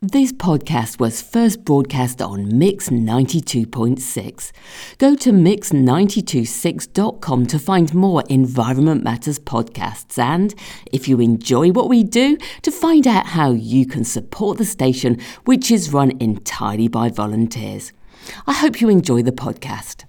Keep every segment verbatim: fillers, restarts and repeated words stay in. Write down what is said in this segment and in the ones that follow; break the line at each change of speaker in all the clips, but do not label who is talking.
This podcast was first broadcast on Mix ninety-two point six. Go to mix nine two six dot com to find more Environment Matters podcasts and, if you enjoy what we do, to find out how you can support the station, which is run entirely by volunteers. I hope you enjoy the podcast.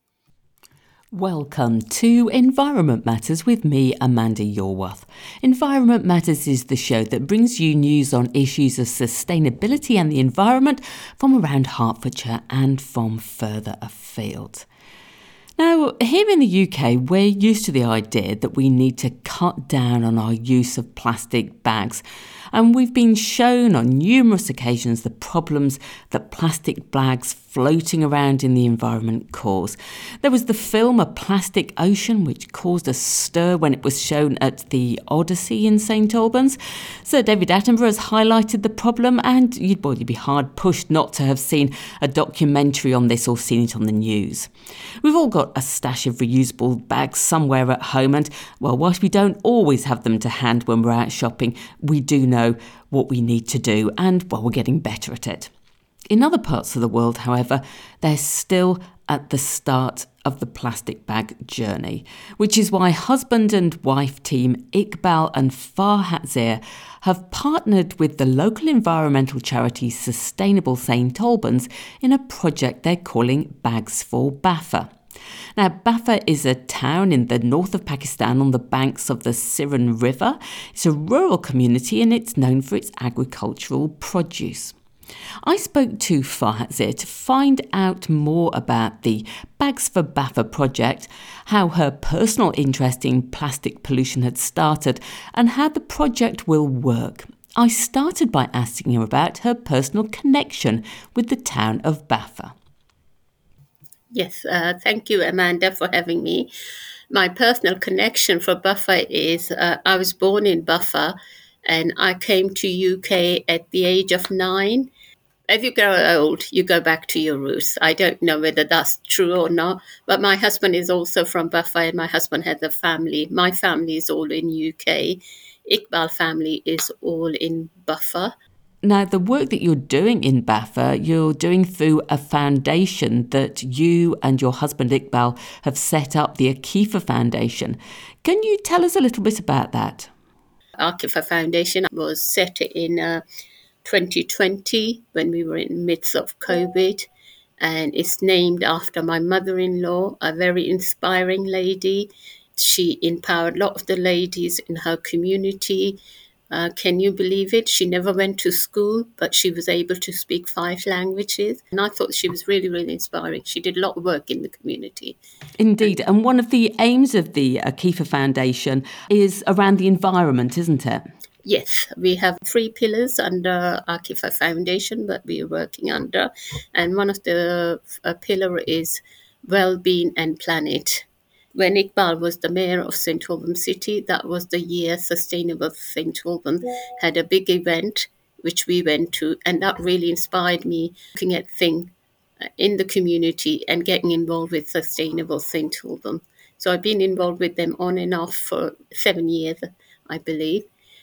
Welcome to Environment Matters with me, Amanda Yorworth. Environment Matters is the show that brings you news on issues of sustainability and the environment from around Hertfordshire and from further afield. Now, here in the U K, we're used to the idea that we need to cut down on our use of plastic bags. And we've been shown on numerous occasions the problems that plastic bags floating around in the environment cause. There was the film A Plastic Ocean, which caused a stir when it was shown at the Odyssey in St Albans. Sir David Attenborough has highlighted the problem, and you'd, well, you'd be hard pushed not to have seen a documentary on this or seen it on the news. We've all got a stash of reusable bags somewhere at home, and, well, whilst we don't always have them to hand when we're out shopping, we do know know what we need to do, and well, we're getting better at it. In other parts of the world, however, they're still at the start of the plastic bag journey, which is why husband and wife team Iqbal and Farhat Zia have partnered with the local environmental charity Sustainable St Albans in a project they're calling Bags for Baffa. Now, Baffa is a town in the north of Pakistan on the banks of the Siran River. It's a rural community and it's known for its agricultural produce. I spoke to Farhat Zia to find out more about the Bags for Baffa project, how her personal interest in plastic pollution had started, and how the project will work. I started by asking her about her personal connection with the town of Baffa.
Yes, uh, thank you, Amanda, for having me. My personal connection for Baffa is uh, I was born in Baffa and I came to U K at the age of nine. As you grow old, you go back to your roots. I don't know whether that's true or not, but my husband is also from Baffa and my husband has a family. My family is all in U K. Iqbal family is all in Baffa.
Now, the work that you're doing in Baffa, you're doing through a foundation that you and your husband Iqbal have set up, the Akifa Foundation. Can you tell us a little bit about that?
Akifa Foundation was set in uh, twenty twenty when we were in the midst of COVID, and it's named after my mother-in-law, a very inspiring lady. She empowered a lot of the ladies in her community. Uh, can you believe it? She never went to school, but she was able to speak five languages. And I thought she was really, really inspiring. She did a lot of work in the community.
Indeed. And one of the aims of the Akifa Foundation is around the environment, isn't it?
Yes, we have three pillars under Akifa Foundation, but we are working under. And one of the uh, pillar is well-being and planet. When Iqbal was the mayor of St Albans City, that was the year Sustainable St Albans had a big event, which we went to, and that really inspired me looking at things in the community and getting involved with Sustainable St Albans. So I've been involved with them on and off for seven years, I believe.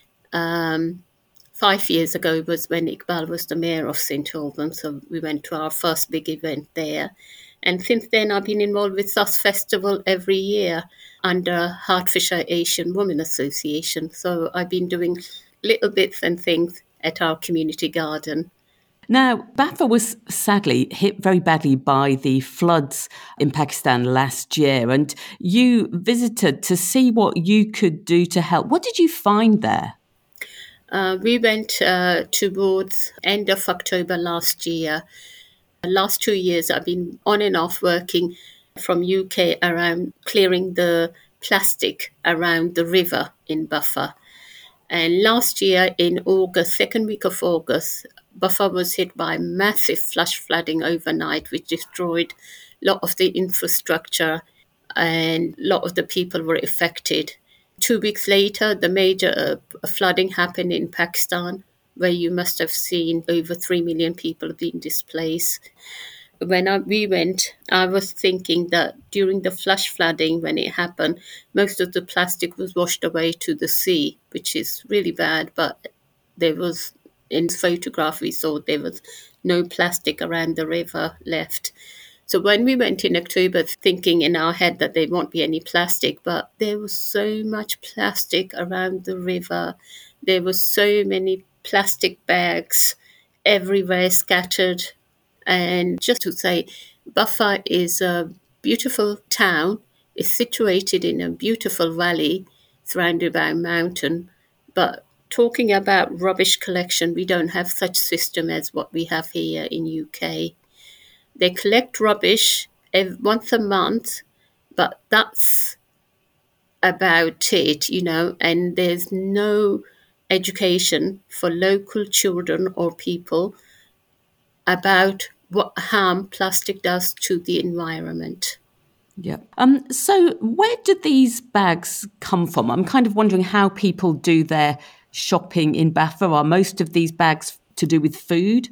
Um, five years ago was when Iqbal was the mayor of St Albans, so we went to our first big event there. And since then, I've been involved with S U S Festival every year under Hertfordshire Asian Women Association. So I've been doing little bits and things at our community garden.
Now, Baffa was sadly hit very badly by the floods in Pakistan last year, and you visited to see what you could do to help. What did you find there?
Uh, we went uh, towards end of October last year. The last two years, I've been on and off working from U K around clearing the plastic around the river in Baffa. And last year in August, second week of August, Baffa was hit by massive flash flooding overnight, which destroyed a lot of the infrastructure and a lot of the people were affected. Two weeks later, the major uh, flooding happened in Pakistan, where you must have seen over three million people being displaced. When I, we went, I was thinking that during the flash flooding, when it happened, most of the plastic was washed away to the sea, which is really bad, but there was in photograph we saw there was no plastic around the river left. So when we went in October, thinking in our head that there won't be any plastic, but there was so much plastic around the river. There were so many plastic bags everywhere scattered. And just to say, Buffer is a beautiful town. It's situated in a beautiful valley surrounded by a mountain. But talking about rubbish collection, we don't have such system as what we have here in U K. They collect rubbish ev- once a month, but that's about it, you know, and there's no education for local children or people about what harm plastic does to the environment.
Yeah. Um, so where do these bags come from? I'm kind of wondering how people do their shopping in Baffa. Are most of these bags to do with food?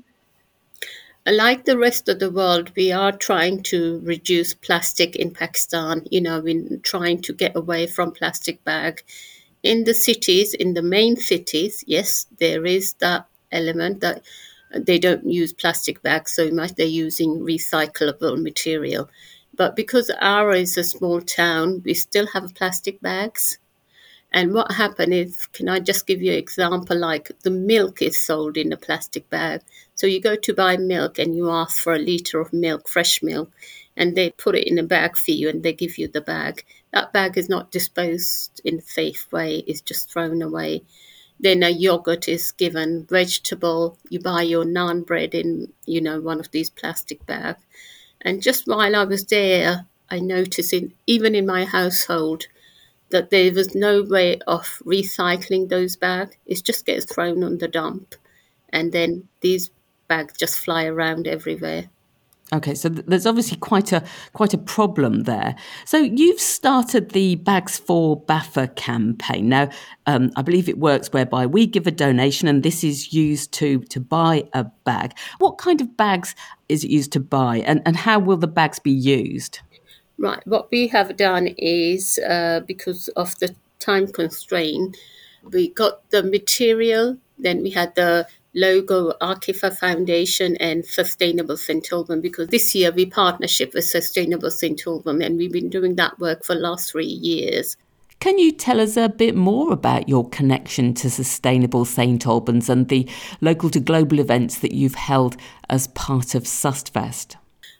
Like the rest of the world, we are trying to reduce plastic in Pakistan. You know, we're trying to get away from plastic bag. In the cities, in the main cities, yes, there is that element that they don't use plastic bags so much. They're using recyclable material. But because ours is a small town, we still have plastic bags. And what happened is, can I just give you an example? Like the milk is sold in a plastic bag. So you go to buy milk and you ask for a litre of milk, fresh milk, and they put it in a bag for you and they give you the bag. That bag is not disposed in a safe way. It's just thrown away. Then a yogurt is given, vegetable. You buy your naan bread in, you know, one of these plastic bags. And just while I was there, I noticed, in, even in my household, that there was no way of recycling those bags. It just gets thrown on the dump. And then these bags just fly around everywhere.
Okay, so th- there's obviously quite a quite a problem there. So you've started the Bags for Baffa campaign. Now, um, I believe it works whereby we give a donation and this is used to to buy a bag. What kind of bags is it used to buy, and, and how will the bags be used?
Right. What we have done is, uh, because of the time constraint, we got the material, then we had the logo, Arkifa Foundation and Sustainable Saint Albans, because this year we partnership with Sustainable Saint Albans, and we've been doing that work for the last three years.
Can you tell us a bit more about your connection to Sustainable Saint Albans and the local to global events that you've held as part of SustFest?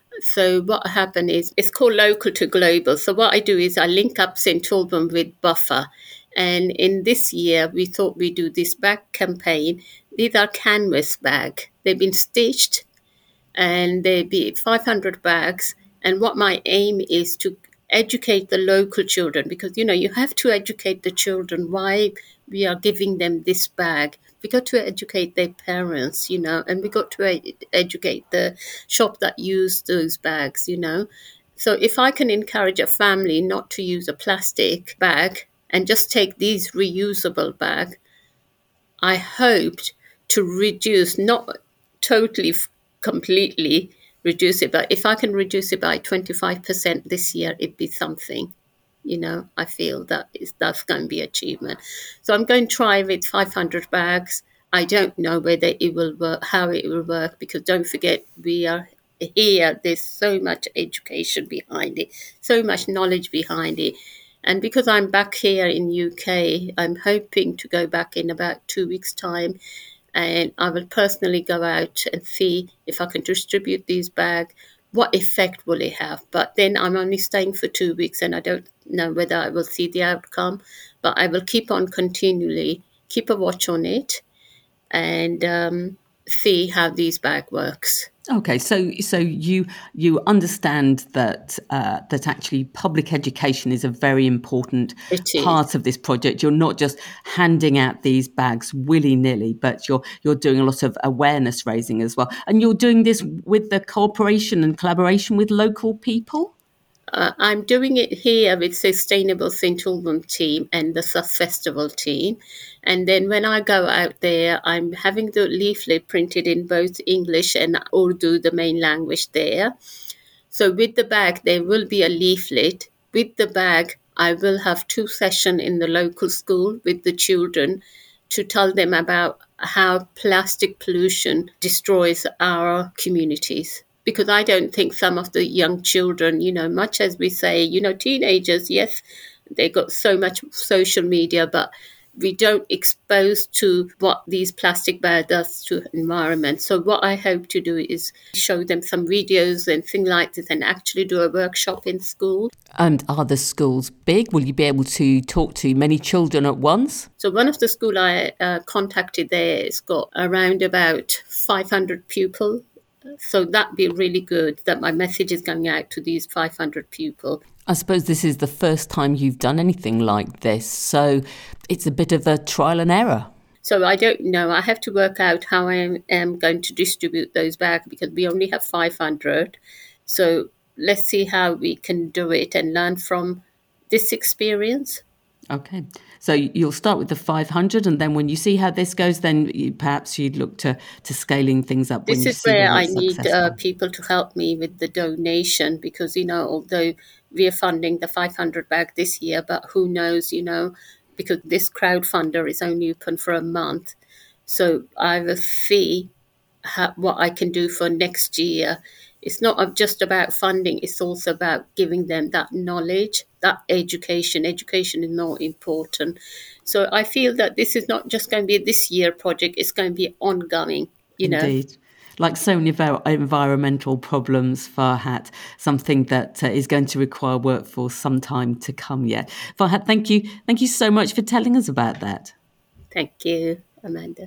So what happened is, it's called Local to Global. So what I do is I link up Saint Albans with Buffer. And in this year, we thought we'd do this bag campaign. These are canvas bags. They've been stitched and they be five hundred bags. And what my aim is to educate the local children, because, you know, you have to educate the children why we are giving them this bag. We got to educate their parents, you know, and we got to ed- educate the shop that use those bags, you know. So if I can encourage a family not to use a plastic bag and just take these reusable bags, I hoped to reduce, not totally, completely reduce it, but if I can reduce it by twenty-five percent this year, it'd be something. You know, I feel that is, that's going to be achievement. So I'm going to try with five hundred bags. I don't know whether it will work, how it will work, because don't forget, we are here. There's so much education behind it, so much knowledge behind it. And because I'm back here in U K, I'm hoping to go back in about two weeks' time. And I will personally go out and see if I can distribute these bags. What effect will it have? But then I'm only staying for two weeks and I don't know whether I will see the outcome. But I will keep on continually, keep a watch on it and um, see how these bag works.
Okay, so so you you understand that uh, that actually public education is a very important part of this project. You're not just handing out these bags willy-nilly, but you're you're doing a lot of awareness raising as well. And you're doing this with the cooperation and collaboration with local people?
Uh, I'm doing it here with Sustainable Saint Albans team and the Sus Festival team. And then when I go out there, I'm having the leaflet printed in both English and Urdu, the main language there. So with the bag, there will be a leaflet. With the bag, I will have two sessions in the local school with the children to tell them about how plastic pollution destroys our communities. Because I don't think some of the young children, you know, much as we say, you know, teenagers, yes, they got so much social media, but we don't expose to what these plastic bags does to environment. So what I hope to do is show them some videos and things like this and actually do a workshop in school.
And are the schools big? Will you be able to talk to many children at once?
So one of the school I uh, contacted there has got around about five hundred pupils. So that'd be really good that my message is going out to these five hundred pupils.
I suppose this is the first time you've done anything like this, so it's a bit of a trial and error.
So I don't know. I have to work out how I am going to distribute those bags because we only have five hundred. So let's see how we can do it and learn from this experience.
Okay. So you'll start with the five hundred, and then when you see how this goes, then you, perhaps you'd look to, to scaling things up.
This
when you
is
see
where
whether
I
it's
need
successful.
uh, people to help me with the donation because, you know, although we are funding the five hundred bag this year, but who knows, you know, because this crowdfunder is only open for a month. So I will see how, what I can do for next year. It's not just about funding, it's also about giving them that knowledge, that education. Education is more important. So I feel that this is not just going to be a this year project, it's going to be ongoing, you know.
Indeed. Like so many environmental problems, Farhat, something that uh, is going to require work for some time to come yet. Farhat, thank you. Thank you so much for telling us about that.
Thank you, Amanda.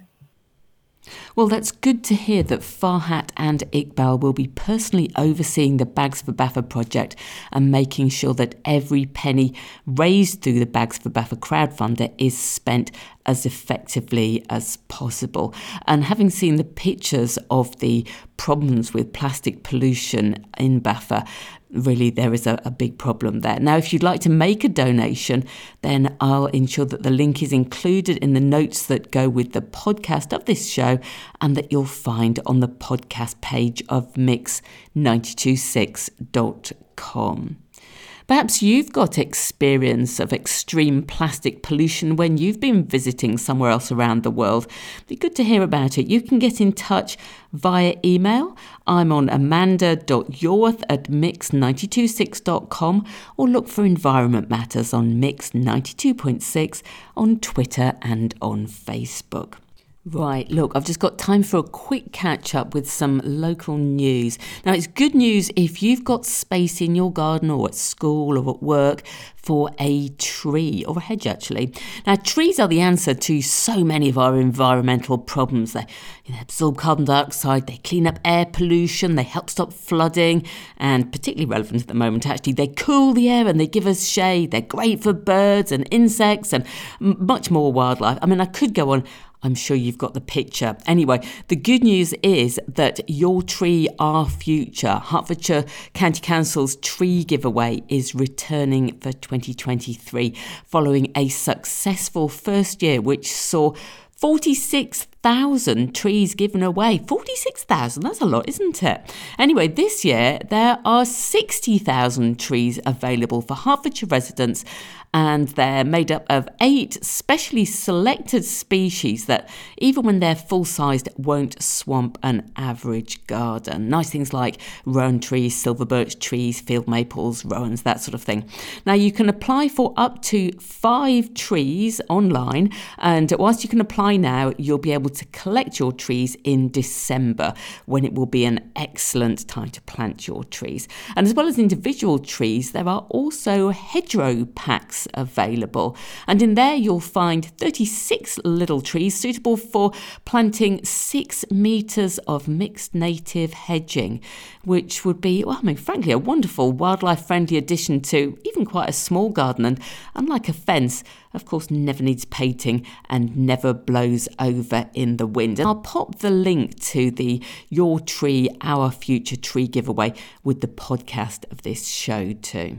Well, that's good to hear that Farhat and Iqbal will be personally overseeing the Bags for Baffa project and making sure that every penny raised through the Bags for Baffa crowdfunder is spent as effectively as possible. And having seen the pictures of the problems with plastic pollution in Baffa, really there is a, a big problem there. Now, if you'd like to make a donation, then I'll ensure that the link is included in the notes that go with the podcast of this show and that you'll find on the podcast page of mix nine two six dot com. Perhaps you've got experience of extreme plastic pollution when you've been visiting somewhere else around the world. It'd be good to hear about it. You can get in touch via email. I'm on amanda dot yorworth at mix nine two six dot com or look for Environment Matters on Mix ninety-two point six on Twitter and on Facebook. Right, look, I've just got time for a quick catch up with some local news. Now, it's good news if you've got space in your garden or at school or at work for a tree, or a hedge actually. Now, trees are the answer to so many of our environmental problems. They, you know, absorb carbon dioxide, they clean up air pollution, they help stop flooding, and particularly relevant at the moment actually, they cool the air and they give us shade. They're great for birds and insects and m- much more wildlife. I mean, I could go on. I'm sure you've got the picture. Anyway, the good news is that Your Tree, Our Future, Hertfordshire County Council's tree giveaway, is returning for twenty twenty-three following a successful first year which saw forty-six thousand trees given away. forty-six thousand, that's a lot, isn't it? Anyway, this year there are sixty thousand trees available for Hertfordshire residents, and they're made up of eight specially selected species that, even when they're full-sized, won't swamp an average garden. Nice things like rowan trees, silver birch trees, field maples, rowans, that sort of thing. Now, you can apply for up to five trees online, and whilst you can apply now, you'll be able to collect your trees in December, when it will be an excellent time to plant your trees. And as well as individual trees, there are also hedgerow packs available, and in there you'll find thirty-six little trees suitable for planting six metres of mixed native hedging, which would be, well, I mean, frankly, a wonderful wildlife-friendly addition to even quite a small garden, and unlike a fence, of course, never needs painting and never blows over in the wind. And I'll pop the link to the Your Tree, Our Future tree giveaway with the podcast of this show too.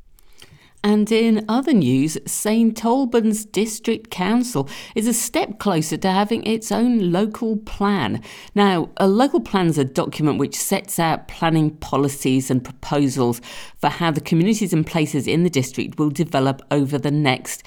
And in other news, Saint Albans District Council is a step closer to having its own local plan. Now, a local plan is a document which sets out planning policies and proposals for how the communities and places in the district will develop over the next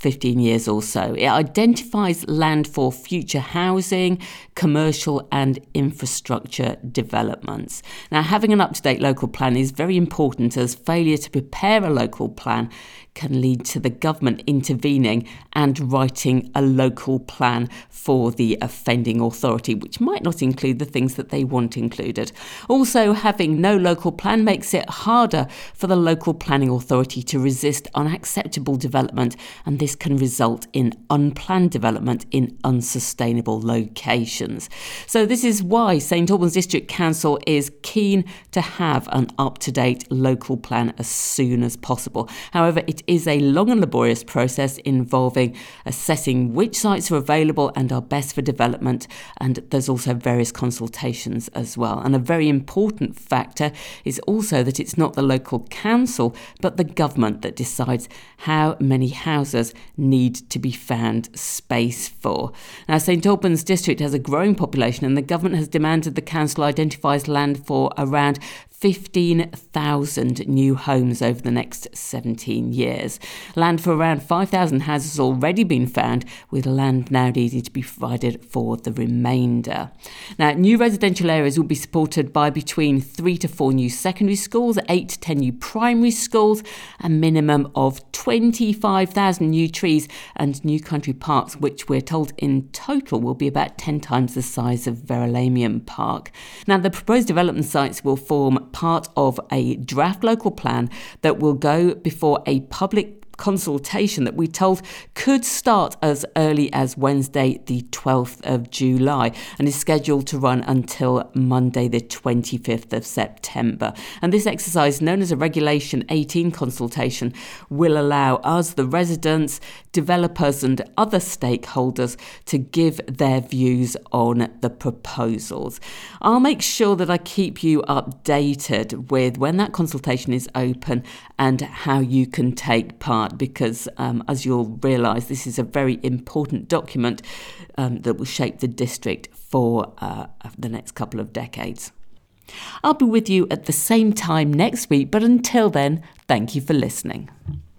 fifteen years or so. It identifies land for future housing, commercial and infrastructure developments. Now, having an up-to-date local plan is very important, as failure to prepare a local plan can lead to the government intervening and writing a local plan for the offending authority, which might not include the things that they want included. Also, having no local plan makes it harder for the local planning authority to resist unacceptable development, and this can result in unplanned development in unsustainable locations. So this is why St Albans District Council is keen to have an up-to-date local plan as soon as possible. However, it is a long and laborious process involving assessing which sites are available and are best for development, and there's also various consultations as well. And a very important factor is also that it's not the local council but the government that decides how many houses need to be found space for. Now, St Albans District has a growing population, and the government has demanded the council identifies land for around fifteen thousand new homes over the next seventeen years. Land for around five thousand houses has already been found, with land now needed to be provided for the remainder. Now, new residential areas will be supported by between three to four new secondary schools, eight to ten new primary schools, a minimum of twenty-five thousand new trees and new country parks, which we're told in total will be about ten times the size of Verulamium Park. Now, the proposed development sites will form part of a draft local plan that will go before a public consultation that we told could start as early as Wednesday the twelfth of July and is scheduled to run until Monday the twenty-fifth of September. And this exercise, known as a Regulation eighteen consultation, will allow us, the residents, developers and other stakeholders, to give their views on the proposals. I'll make sure that I keep you updated with when that consultation is open and how you can take part, because um, as you'll realise, this is a very important document um, that will shape the district for uh, the next couple of decades. I'll be with you at the same time next week, but until then, thank you for listening.